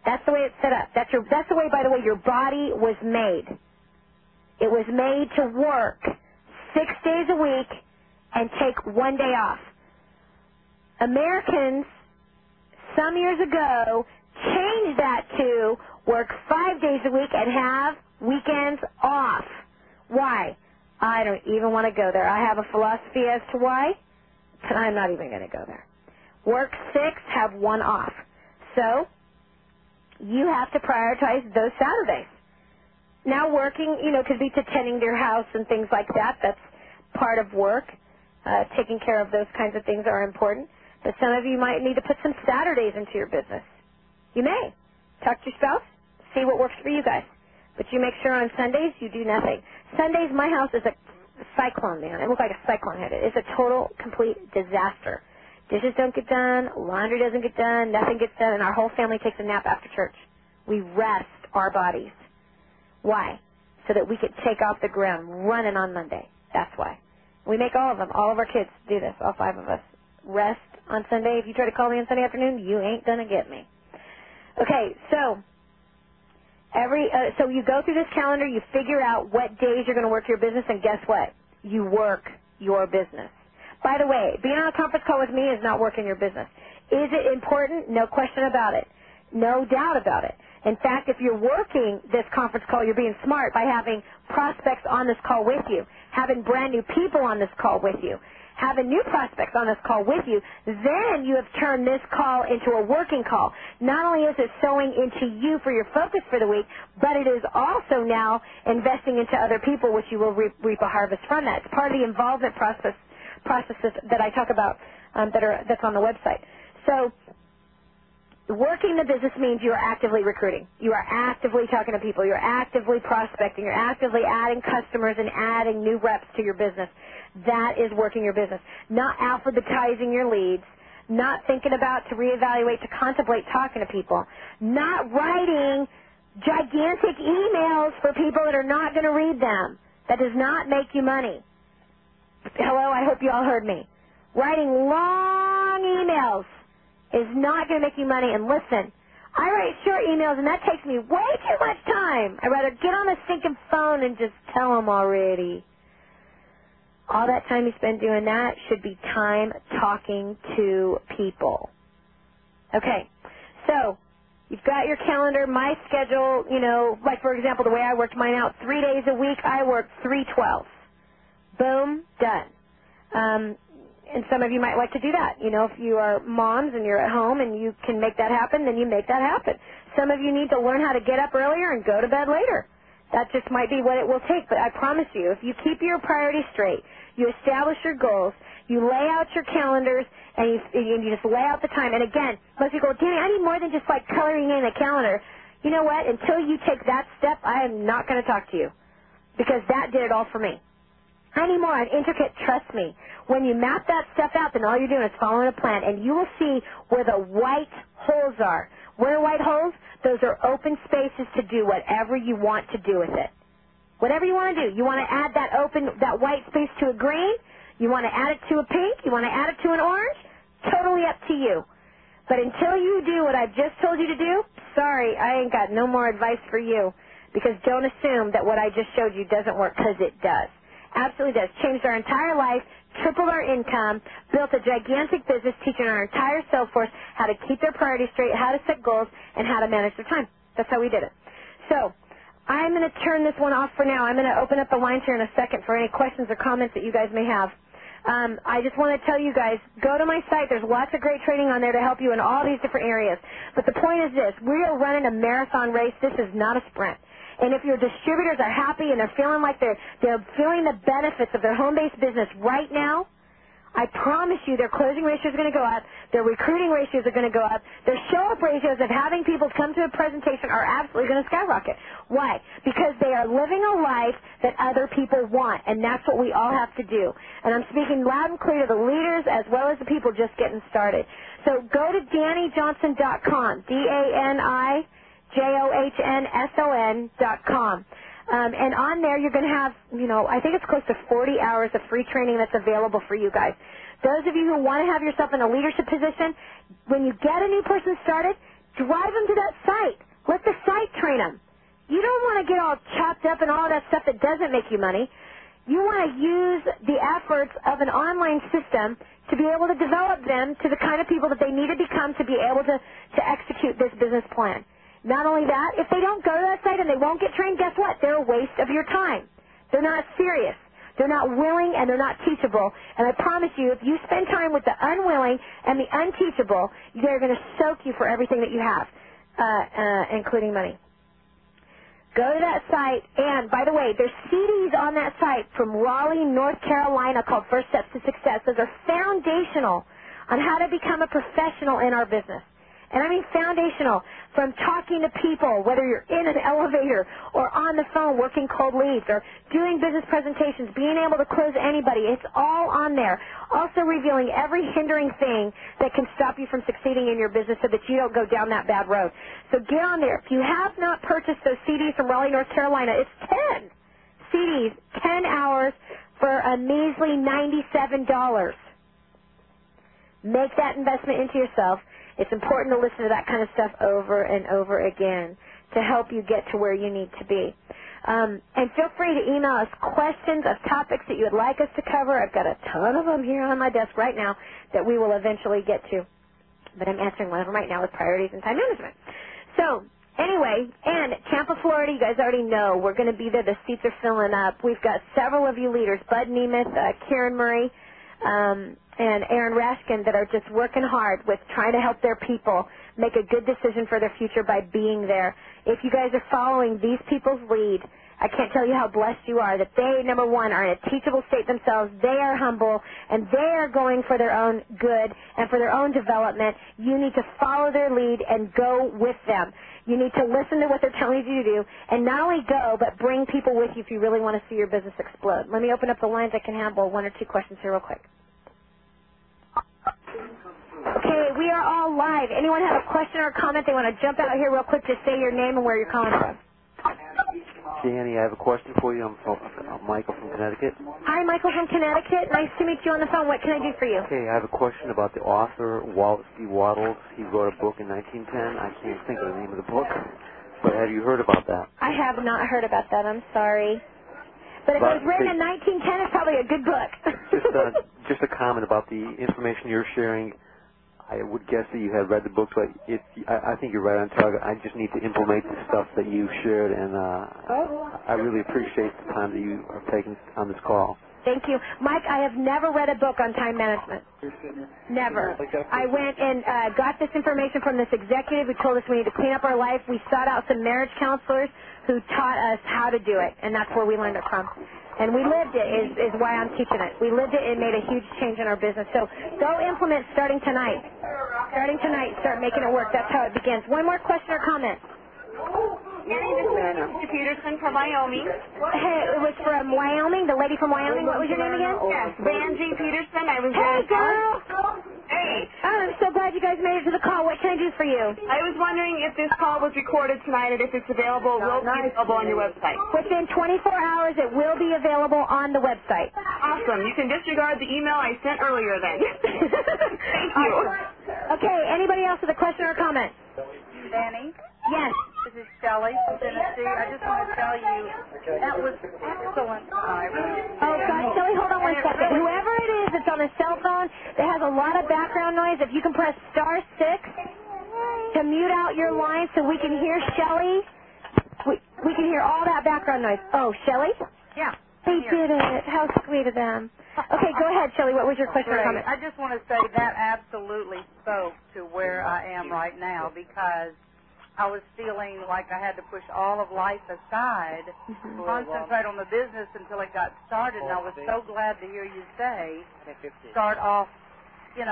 That's the way it's set up. That's the way, by the way, your body was made. It was made to work 6 days a week and take 1 day off. Americans, some years ago, changed that to work 5 days a week and have weekends off. Why? I don't even want to go there. I have a philosophy as to why, but I'm not even going to go there. Work 6, have 1 off. So you have to prioritize those Saturdays. Now working, could be to tending to your house and things like that. That's part of work. Taking care of those kinds of things are important. But some of you might need to put some Saturdays into your business. You may. Talk to your spouse. See what works for you guys. But you make sure on Sundays you do nothing. Sundays, my house is a cyclone, man. It looks like a cyclone hit it. It's a total, complete disaster. Dishes don't get done. Laundry doesn't get done. Nothing gets done. And our whole family takes a nap after church. We rest our bodies. Why? So that we could take off the ground running on Monday. That's why. We make all of them, all of our kids do this, all 5 of us. Rest on Sunday. If you try to call me on Sunday afternoon, you ain't going to get me. Okay, so so you go through this calendar, you figure out what days you're going to work your business, and guess what? You work your business. By the way, being on a conference call with me is not working your business. Is it important? No question about it. No doubt about it. In fact, if you're working this conference call, you're being smart by having prospects on this call with you, having brand new people on this call with you, having new prospects on this call with you. Then you have turned this call into a working call. Not only is it sowing into you for your focus for the week, but it is also now investing into other people, which you will reap a harvest from that. It's part of the involvement processes that I talk about that's on the website. So working the business means you are actively recruiting. You are actively talking to people. You're actively prospecting. You're actively adding customers and adding new reps to your business. That is working your business. Not alphabetizing your leads. Not thinking about to reevaluate, to contemplate talking to people. Not writing gigantic emails for people that are not going to read them. That does not make you money. Hello, I hope you all heard me. Writing long emails is not going to make you money. And listen, I write short emails, and that takes me way too much time. I'd rather get on the stinking phone and just tell them already. All that time you spend doing that should be time talking to people. Okay, so you've got your calendar, my schedule, like, for example, the way I worked mine out, 3 days a week, I worked 3 12s. Boom, done. And some of you might like to do that. If you are moms and you're at home and you can make that happen, then you make that happen. Some of you need to learn how to get up earlier and go to bed later. That just might be what it will take. But I promise you, if you keep your priorities straight, you establish your goals, you lay out your calendars, and you just lay out the time. And again, most people go, Danny, I need more than just like coloring in a calendar. You know what? Until you take that step, I am not going to talk to you, because that did it all for me. I need more. I'm intricate. Trust me. When you map that stuff out, then all you're doing is following a plan, and you will see where the white holes are. Where are white holes? Those are open spaces to do whatever you want to do with it. Whatever you want to do. You want to add that white space to a green? You want to add it to a pink? You want to add it to an orange? Totally up to you. But until you do what I've just told you to do, sorry, I ain't got no more advice for you, because don't assume that what I just showed you doesn't work, because it does. Absolutely does. Changed our entire life, tripled our income, built a gigantic business, teaching our entire sales force how to keep their priorities straight, how to set goals, and how to manage their time. That's how we did it. So I'm going to turn this one off for now. I'm going to open up the lines here in a second for any questions or comments that you guys may have. I just want to tell you guys, go to my site. There's lots of great training on there to help you in all these different areas. But the point is this. We are running a marathon race. This is not a sprint. And if your distributors are happy and they're feeling like they're feeling the benefits of their home-based business right now, I promise you their closing ratios are going to go up, their recruiting ratios are going to go up, their show-up ratios of having people come to a presentation are absolutely going to skyrocket. Why? Because they are living a life that other people want, and that's what we all have to do. And I'm speaking loud and clear to the leaders as well as the people just getting started. So go to DannyJohnson.com, DannyJohnson.com. And on there you're going to have, I think it's close to 40 hours of free training that's available for you guys. Those of you who want to have yourself in a leadership position, when you get a new person started, Drive them to that site. Let the site train them. You don't want to get all chopped up in all that stuff that doesn't make you money. You want to use the efforts of an online system to be able to develop them to the kind of people that they need to become to be able to execute this business plan. Not only that, if they don't go to that site and they won't get trained, guess what? They're a waste of your time. They're not serious. They're not willing, and they're not teachable. And I promise you, if you spend time with the unwilling and the unteachable, they're going to soak you for everything that you have, including money. Go to that site, and by the way, there's CDs on that site from Raleigh, North Carolina called First Steps to Success. Those are foundational on how to become a professional in our business. And I mean foundational, from talking to people, whether you're in an elevator or on the phone working cold leads or doing business presentations, being able to close anybody. It's all on there. Also revealing every hindering thing that can stop you from succeeding in your business so that you don't go down that bad road. So get on there. If you have not purchased those CDs from Raleigh, North Carolina, it's 10 CDs, 10 hours for a measly $97. Make that investment into yourself. It's important to listen to that kind of stuff over and over again to help you get to where you need to be. And feel free to email us questions of topics that you would like us to cover. I've got a ton of them here on my desk right now that we will eventually get to. But I'm answering one of them right now with priorities and time management. So, anyway, and Tampa, Florida, you guys already know. We're going to be there. The seats are filling up. We've got several of you leaders, Bud Nemeth, Karen Murray, and Aaron Rashkin, that are just working hard with trying to help their people make a good decision for their future by being there. If you guys are following these people's lead, I can't tell you how blessed you are that they, number one, are in a teachable state themselves. They are humble, and they are going for their own good and for their own development. You need to follow their lead and go with them. You need to listen to what they're telling you to do, and not only go, but bring people with you if you really want to see your business explode. Let me open up the lines. I can handle one or two questions here real quick. Okay, we are all live. Anyone have a question or a comment they want to jump out here real quick? Just say your name and where you're calling from. Danny, I have a question for you. I'm Michael from Connecticut. Hi, Michael from Connecticut. Nice to meet you on the phone. What can I do for you? Okay, I have a question about the author, Steve Wattles. He wrote a book in 1910. I can't think of the name of the book, but have you heard about that? I have not heard about that. I'm sorry. But if it was written in 1910, it's probably a good book. Just a comment about the information you're sharing. I would guess that you have read the book, but I think you're right on target. I just need to implement the stuff that you shared, and I really appreciate the time that you are taking on this call. Thank you. Mike, I have never read a book on time management. Never. I went and got this information from this executive who told us we need to clean up our life. We sought out some marriage counselors who taught us how to do it, and that's where we learned it from. And we lived it is why I'm teaching it. We lived it and made a huge change in our business. So go implement starting tonight. Starting tonight, start making it work. That's how it begins. One more question or comment? This is Mr. Peterson from Wyoming. Hey, it was from Wyoming, the lady from Wyoming. What was your name again? Yes, Vanjie Peterson. I was Hey, girl. Hey. I'm so glad you guys made it to the call. What can I do for you? I was wondering if this call was recorded tonight and if it's available, will be available on your website. Within 24 hours, it will be available on the website. Awesome. You can disregard the email I sent earlier then. Thank you. Okay, anybody else with a question or comment? Danny? Yes. This is Shelley from Tennessee. I just want to tell you that was excellent. Oh, gosh, Shelley, hold on one second. Whoever it is that's on a cell phone that has a lot of background noise, if you can press *6 to mute out your line so we can hear Shelley. We can hear all that background noise. Oh, Shelley? Yeah. They did it. How sweet of them. Okay, go ahead, Shelley. What was your question or comment? I just want to say that absolutely spoke to where I am right now, because I was feeling like I had to push all of life aside, concentrate on the business until it got started, and I was so glad to hear you say, start off, get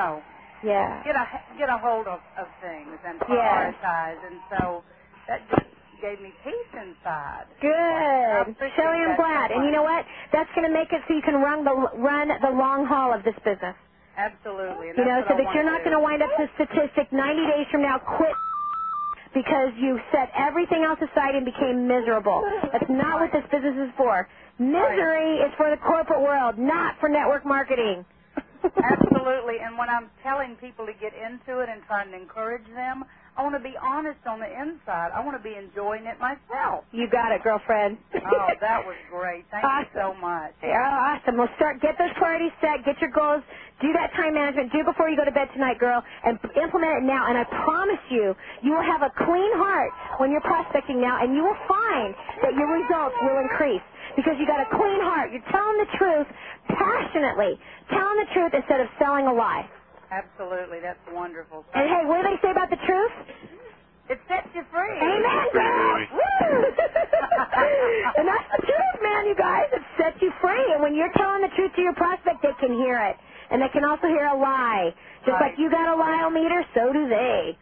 a hold of things and prioritize, and so that just gave me peace inside. Good. Shelley, I'm glad. And you know what? That's going to make it so you can run the long haul of this business. Absolutely. And so that you're not going to wind up the statistic 90 days from now, quit because you set everything else aside and became miserable. That's not what this business is for. Misery is for the corporate world, not for network marketing. Absolutely. And when I'm telling people to get into it and trying to encourage them, I want to be honest on the inside. I want to be enjoying it myself. You got it, girlfriend. Oh, that was great. Thank you so much. Yeah, awesome. Well, get those priorities set, get your goals, do that time management, do it before you go to bed tonight, girl, and implement it now. And I promise you, you will have a clean heart when you're prospecting now, and you will find that your results will increase because you got a clean heart. You're telling the truth passionately, telling the truth instead of selling a lie. Absolutely. That's wonderful. And, hey, what do they say about the truth? It sets you free. Amen, girl. Woo! And that's the truth, man, you guys. It sets you free. And when you're telling the truth to your prospect, they can hear it. And they can also hear a lie. Just like you got a lie-o-meter, so do they.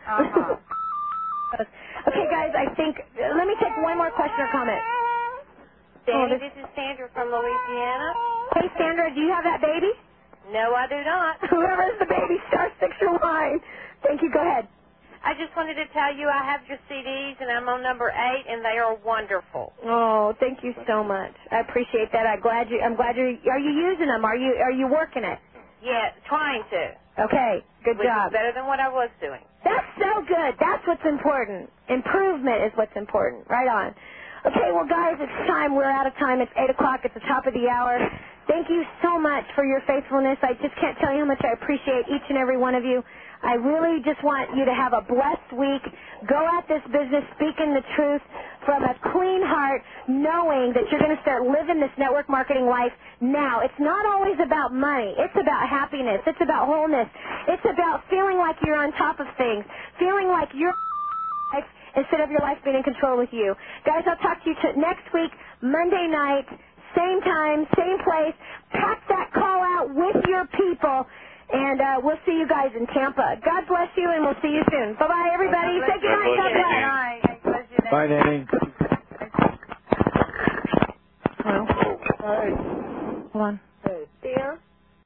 Okay, guys, I think, let me take one more question or comment. Danny, this is Sandra from Louisiana. Hey, Sandra, do you have that baby? No, I do not. Whoever's the baby, star 6 your line. Thank you. Go ahead. I just wanted to tell you I have your CDs, and I'm on number 8, and they are wonderful. Oh, thank you so much. I appreciate that. I'm glad you're. Are you using them? Are you working it? Yeah, trying to. Okay, good job. Which is better than what I was doing. That's so good. That's what's important. Improvement is what's important. Right on. Okay, well, guys, it's time. We're out of time. It's 8 o'clock. It's the top of the hour. Thank you so much for your faithfulness. I just can't tell you how much I appreciate each and every one of you. I really just want you to have a blessed week. Go at this business speaking the truth from a clean heart, knowing that you're going to start living this network marketing life now. It's not always about money. It's about happiness. It's about wholeness. It's about feeling like you're on top of things, feeling like you're life instead of your life being in control with you. Guys, I'll talk to you next week, Monday night, same time, same place. Pack that call out with your people. And we'll see you guys in Tampa. God bless you, and we'll see you soon. Bye-bye, everybody. Say good night. God bless. Good night. Bye, Danny.